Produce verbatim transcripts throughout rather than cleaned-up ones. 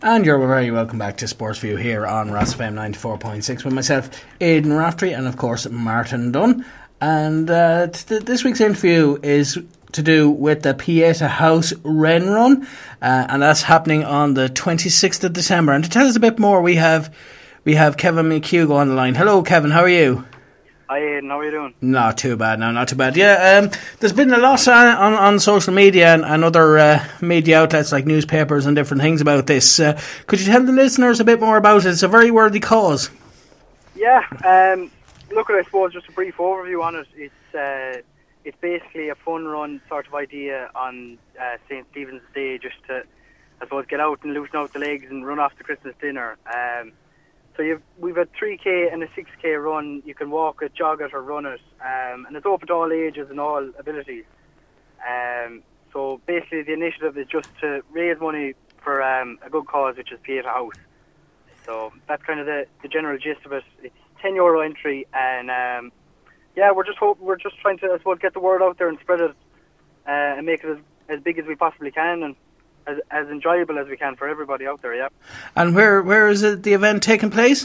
And you're very welcome back to Sports View here on Ross F M ninety-four point six with myself, Aidan Raftery, and of course Martin Dunn. And uh, th- this week's interview is to do with the Pieta House Ren Run, uh, and that's happening on the twenty-sixth of December. And to tell us a bit more, we have we have Kevin McHugh on the line. Hello, Kevin. How are you? Hi, Aidan. How are you doing? Not too bad, no, not too bad. Yeah, um, there's been a lot on, on, on social media and, and other uh, media outlets like newspapers and different things about this. Uh, could you tell the listeners a bit more about it? It's a very worthy cause. Yeah, um, look at I suppose just a brief overview on it. It's uh, it's basically a fun run sort of idea on uh, Saint Stephen's Day, just to I suppose get out and loosen out the legs and run off the Christmas dinner. Um, So you've, we've a three K and a six K run. You can walk it, jog it or run it. Um, and it's open to all ages and all abilities. Um, so basically the initiative is just to raise money for um, a good cause, which is Pieta House. So that's kind of the, the general gist of it. It's ten euro entry, and um, yeah, we're just hope, we're just trying to I suppose get the word out there and spread it uh, and make it as, as big as we possibly can, and As, as enjoyable as we can for everybody out there, yeah. And where where is it, the event taking place?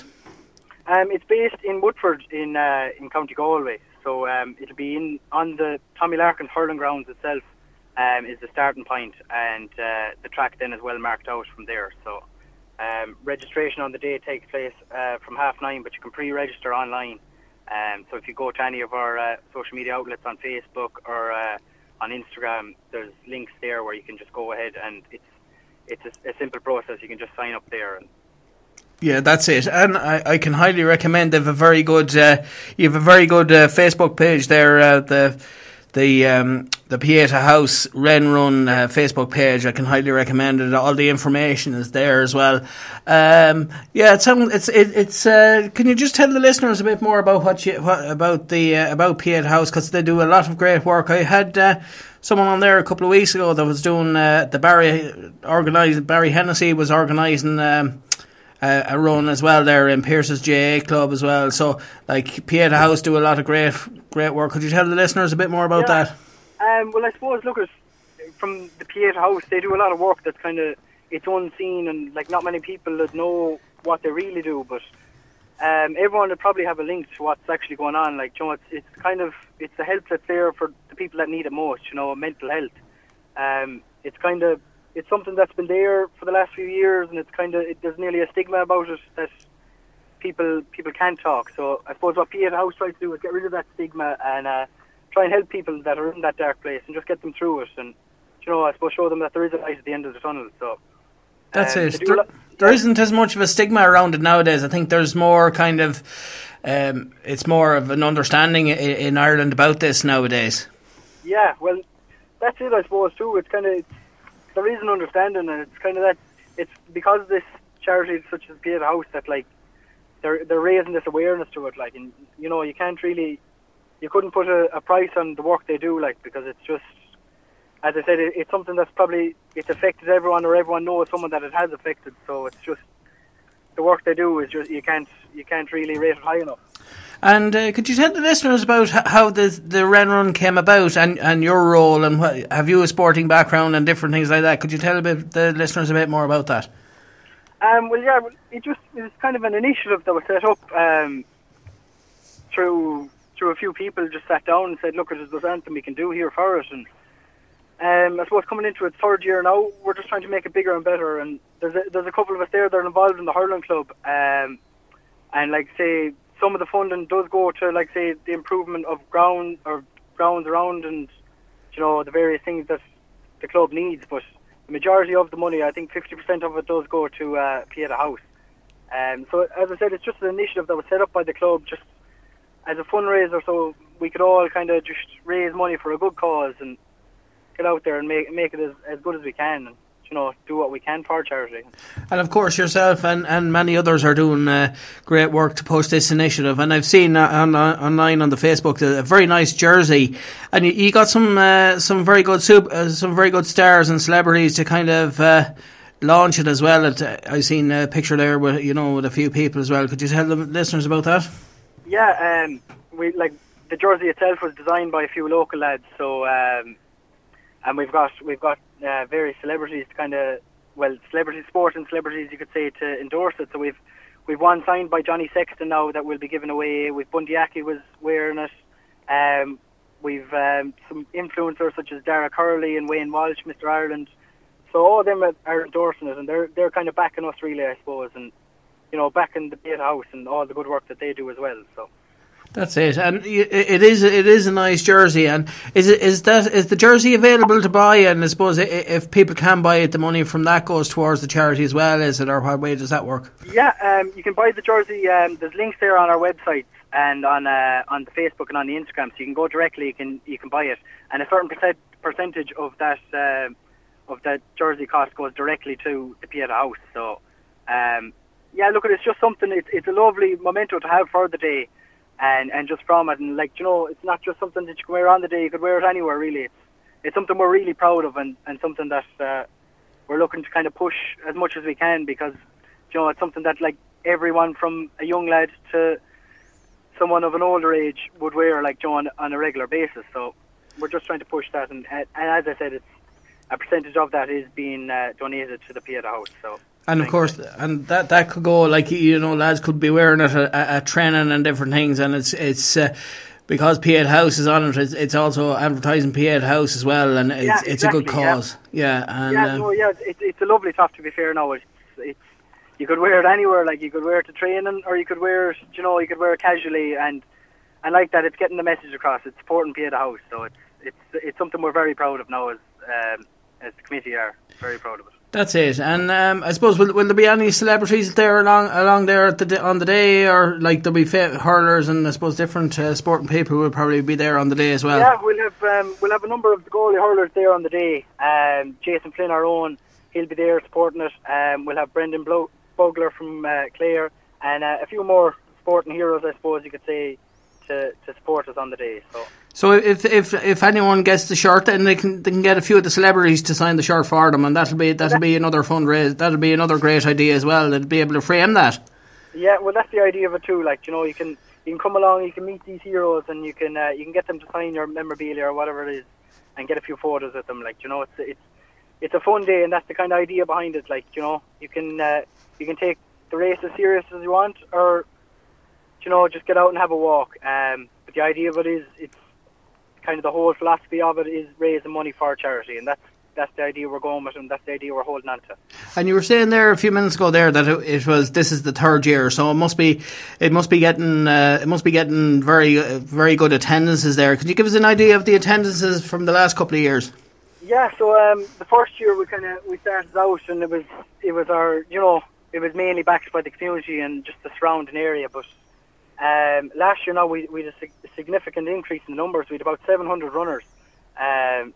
Um, it's based in Woodford in uh, in County Galway. So um, it'll be in on the Tommy Larkin hurling grounds itself. Um, is the starting point, and uh, the track then is well marked out from there. So um, registration on the day takes place uh, from half nine, but you can pre-register online. Um, so if you go to any of our uh, social media outlets on Facebook or uh, on Instagram, there's links there where you can just go ahead, and it's it's a, a simple process. You can just sign up there. And yeah, that's it. And I, I can highly recommend. They've a very good. Uh, you have a very good uh, Facebook page there. Uh, the the um, the Pieta House Ren Run uh, Facebook page. I can highly recommend it. All the information is there as well. Um, yeah, it's it's it, it's. Uh, can you just tell the listeners a bit more about what you what, about the uh, about Pieta House, because they do a lot of great work. I had uh, someone on there a couple of weeks ago that was doing uh, the Barry organised. Barry Hennessy was organising. Um, Uh, a run as well there in Pierce's J A Club as well. So, like, Pieta House do a lot of great great work. Could you tell the listeners a bit more about yeah. that? Um, well, I suppose, look, at from the Pieta House, they do a lot of work that's kind of, it's unseen, and, like, not many people that know what they really do, but um, everyone would probably have a link to what's actually going on. Like, you know, it's, it's kind of, it's the help that's there for the people that need it most, you know, mental health. Um, it's kind of, It's something that's been there for the last few years, and it's kind of it, there's nearly a stigma about it that people people can't talk. So I suppose what Pieta House tries to do is get rid of that stigma and uh, try and help people that are in that dark place and just get them through it. And you know, I suppose show them that there is a light at the end of the tunnel. So um, that's it. There, lo- there yeah. isn't as much of a stigma around it nowadays. I think there's more kind of um, it's more of an understanding in, in Ireland about this nowadays. Yeah, well, that's it. I suppose too. It's kind of. There is an understanding, and it's kind of that. It's because this charity such as Pieta House that like they're they're raising this awareness to it. Like, and you know, you can't really, you couldn't put a, a price on the work they do, like, because it's just, as I said, it, it's something that's probably it's affected everyone, or everyone knows someone that it has affected. So it's just the work they do is just you can't you can't really rate it high enough. And uh, could you tell the listeners about how the the Ren Run came about, and, and your role, and what, have you a sporting background and different things like that? Could you tell a bit, the listeners a bit more about that? Um, well, yeah, it just it was kind of an initiative that was set up um, through through a few people. Just sat down and said, "Look, there's something we can do here for it." And um, I suppose coming into its third year now, we're just trying to make it bigger and better. And there's a, there's a couple of us there that are involved in the hurling club, um, and like say. Some of the funding does go to, like, say, the improvement of ground or grounds around, and you know the various things that the club needs. But the majority of the money, I think, fifty percent of it does go to uh, Pieta House. Um, so, as I said, it's just an initiative that was set up by the club, just as a fundraiser, so we could all kind of just raise money for a good cause and get out there and make make it as, as good as we can. And, you know, do what we can for charity. And of course yourself and, and many others are doing uh, great work to push this initiative, and I've seen uh, on, uh, online on the Facebook a very nice jersey, and you, you got some uh, some very good super, uh, some very good stars and celebrities to kind of uh, launch it as well. It, uh, I've seen a picture there with you know with a few people as well. Could you tell the listeners about that? Yeah, um, we like the jersey itself was designed by a few local lads, so um, and we've got we've got uh, various celebrities to kind of well, celebrity sporting celebrities, you could say, to endorse it. So we've we've one signed by Johnny Sexton now that we'll be giving away. With Bundyaki was wearing it. Um, we've um, some influencers such as Dara Curley and Wayne Walsh, Mister Ireland. So all of them are, are endorsing it, and they're they're kind of backing us really, I suppose, and you know, backing the Pieta House and all the good work that they do as well. So. That's it, and it is it is a nice jersey. And is it is that is the jersey available to buy? And I suppose if people can buy it, the money from that goes towards the charity as well, is it, or what way does that work? Yeah, um, you can buy the jersey. Um, there's links there on our website and on uh, on the Facebook and on the Instagram, so you can go directly. You can you can buy it, and a certain percent, percentage of that uh, of that jersey cost goes directly to the Pieta House. So, um, yeah, look, it's just something. It's it's a lovely memento to have for the day. And and just from it, and like, you know, it's not just something that you can wear on the day. You could wear it anywhere, really. It's it's something we're really proud of, and, and something that uh, we're looking to kind of push as much as we can, because, you know, it's something that like everyone from a young lad to someone of an older age would wear, like, you know, on, on a regular basis. So we're just trying to push that, and and as I said, it's a percentage of that is being uh, donated to the Pieta House. So. And of course, and that that could go, like, you know, lads could be wearing it at, at training and different things, and it's it's uh, because Pieta House is on it. It's, it's also advertising Pieta House as well, and it's yeah, it's exactly, a good cause. Yeah, yeah, and, yeah, um, no, yeah, it's it's a lovely top. To be fair, now it's it's you could wear it anywhere. Like, you could wear it to training, or you could wear it, you know, you could wear it casually, and and like that, it's getting the message across. It's supporting Pieta House, so it's it's it's something we're very proud of now, as um, as the committee are very proud of it. That's it. And um, I suppose, will, will there be any celebrities there along along there at the, on the day, or like there'll be fa- hurlers and I suppose different uh, sporting people will probably be there on the day as well? Yeah, we'll have um, we'll have a number of the goalie hurlers there on the day. Um, Jason Flynn, our own, he'll be there supporting it. Um, we'll have Brendan Blo- Bugler from uh, Clare, and uh, a few more sporting heroes, I suppose you could say, to, to support us on the day. So. So if if if anyone gets the shirt, then they can they can get a few of the celebrities to sign the shirt for them, and that'll be that'll be another fundraise. That'll be another great idea as well. They'll be able to frame that. Yeah, well, that's the idea of it too. Like, you know, you can you can come along, you can meet these heroes, and you can uh, you can get them to sign your memorabilia or whatever it is, and get a few photos with them. Like, you know, it's it's it's a fun day, and that's the kind of idea behind it. Like, you know, you can uh, you can take the race as serious as you want, or, you know, just get out and have a walk. Um, but the idea of it is it's. Kind of the whole philosophy of it is raising money for charity, and that's that's the idea we're going with, and that's the idea we're holding on to. And you were saying there a few minutes ago there that it, it was this is the third year, so it must be it must be getting uh, it must be getting very uh, very good attendances there. Could you give us an idea of the attendances from the last couple of years? Yeah, so um, the first year we kind of we started out, and it was it was our you know it was mainly backed by the community and just the surrounding area, but. Um, last year now we, we had a sig- significant increase in the numbers. We had about seven hundred runners, um,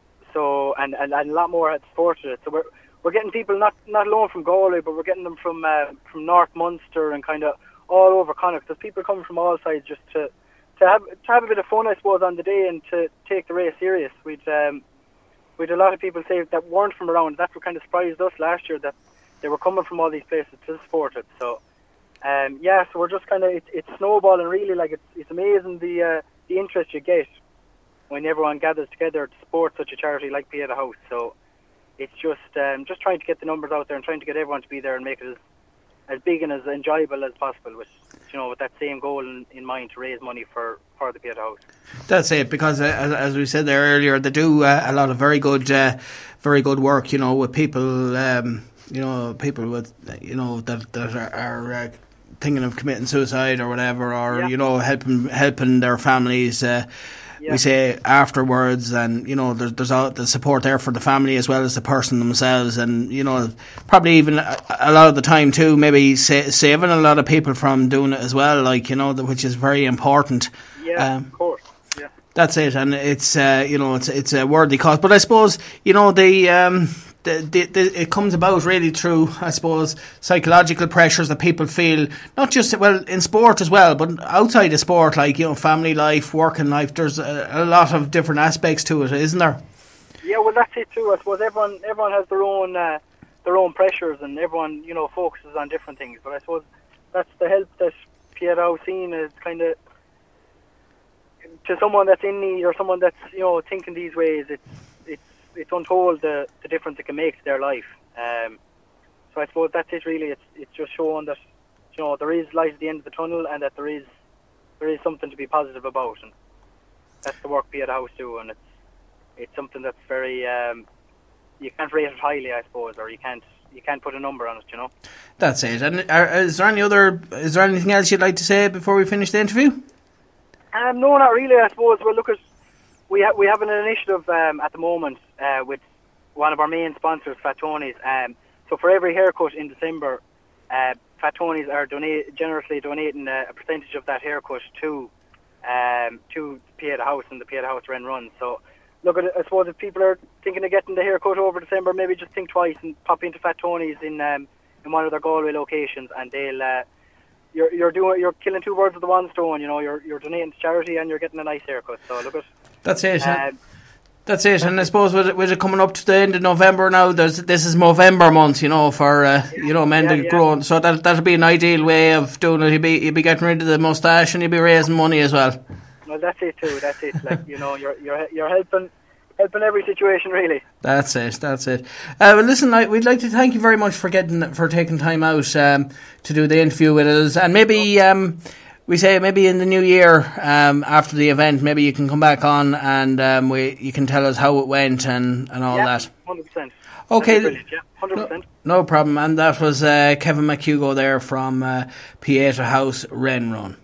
so and, and, and a lot more had supported it. So we're we're getting people not not alone from Galway, but we're getting them from uh, from North Munster and kind of all over Connacht. There's people coming from all sides just to to have to have a bit of fun, I suppose, on the day, and to take the race serious. We'd um, we'd a lot of people say that weren't from around. That's what kind of surprised us last year, that they were coming from all these places to support it. So. Um, yeah, so we're just kind of it's, it's snowballing really. Like it's it's amazing the uh, the interest you get when everyone gathers together to support such a charity like Pieta House. So it's just um, just trying to get the numbers out there and trying to get everyone to be there and make it as as big and as enjoyable as possible. With you know with that same goal in, in mind, to raise money for, for the Pieta House. That's it, because uh, as, as we said there earlier, they do uh, a lot of very good uh, very good work. You know, with people um, you know people with you know that that are. are uh, thinking of committing suicide or whatever, or yeah. you know helping helping their families. Uh, yeah. We say afterwards, and you know there's there's all the support there for the family as well as the person themselves, and you know probably even a, a lot of the time too, maybe sa- saving a lot of people from doing it as well. Like you know, the, which is very important. Yeah, um, of course. Yeah, that's it, and it's uh, you know it's it's a worthy cause. But I suppose you know the. Um, The, the, the, it comes about really through, I suppose, psychological pressures that people feel, not just, well, in sport as well, but outside of sport, like, you know, family life, working life. There's a, a lot of different aspects to it, isn't there? Yeah, well, that's it too. I suppose everyone everyone has their own uh, their own pressures, and everyone, you know, focuses on different things. But I suppose that's the help that Pieta House seen is kind of, to someone that's in need or someone that's, you know, thinking these ways, it's it's it's untold the, the difference it can make to their life. Um, so I suppose that's it really. It's it's just showing that, you know, there is light at the end of the tunnel, and that there is there is something to be positive about, and that's the work Pieta House do, and it's it's something that's very um, you can't rate it highly, I suppose, or you can't you can't put a number on it, you know. That's it. And are, is there any other is there anything else you'd like to say before we finish the interview? Um, no, not really. I suppose. Well, look at we ha- we have an initiative um, at the moment uh, with one of our main sponsors, Fat Tony's. Um, so for every haircut in December, uh, Fat Tony's are donate generously donating a, a percentage of that haircut to um, to Pieta House and the Pieta House Ren Run. So look at it, I suppose if people are thinking of getting the haircut over December, maybe just think twice and pop into Fat Tony's in um, in one of their Galway locations, and they'll. Uh, You're you're doing you're killing two birds with the one stone. You know, you're you're donating to charity and you're getting a nice haircut. So look at that's it. Um, that's it. And I suppose with it, with it coming up to the end of November now, there's this is Movember month. You know, for uh, yeah, you know men yeah, that yeah. grown. So that that'll be an ideal way of doing it. You'll be you'll be getting rid of the moustache and you'll be raising money as well. Well, that's it too. That's it. Like, you know, you're you're you're helping. Helping every situation, really. That's it. That's it. Uh, well, listen, I, we'd like to thank you very much for getting for taking time out um, to do the interview with us, and maybe um, we say maybe in the new year um, after the event, maybe you can come back on and um, we you can tell us how it went and, and all yeah, that. Hundred percent. Okay. Yeah, hundred percent. No problem. And that was uh, Kevin McHugo there from uh, Pieta House Ren Run.